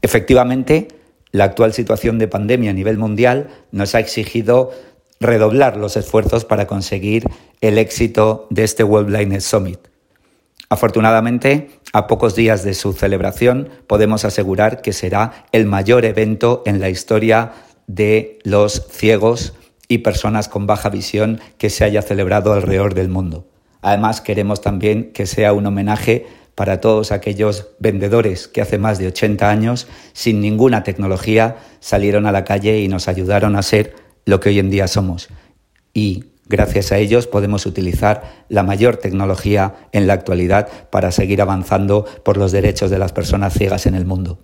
Efectivamente, la actual situación de pandemia a nivel mundial nos ha exigido redoblar los esfuerzos para conseguir el éxito de este World Blindness Summit. Afortunadamente, a pocos días de su celebración, podemos asegurar que será el mayor evento en la historia de los ciegos y personas con baja visión que se haya celebrado alrededor del mundo. Además, queremos también que sea un homenaje para todos aquellos vendedores que hace más de 80 años, sin ninguna tecnología, salieron a la calle y nos ayudaron a ser lo que hoy en día somos. Y gracias a ellos podemos utilizar la mayor tecnología en la actualidad para seguir avanzando por los derechos de las personas ciegas en el mundo.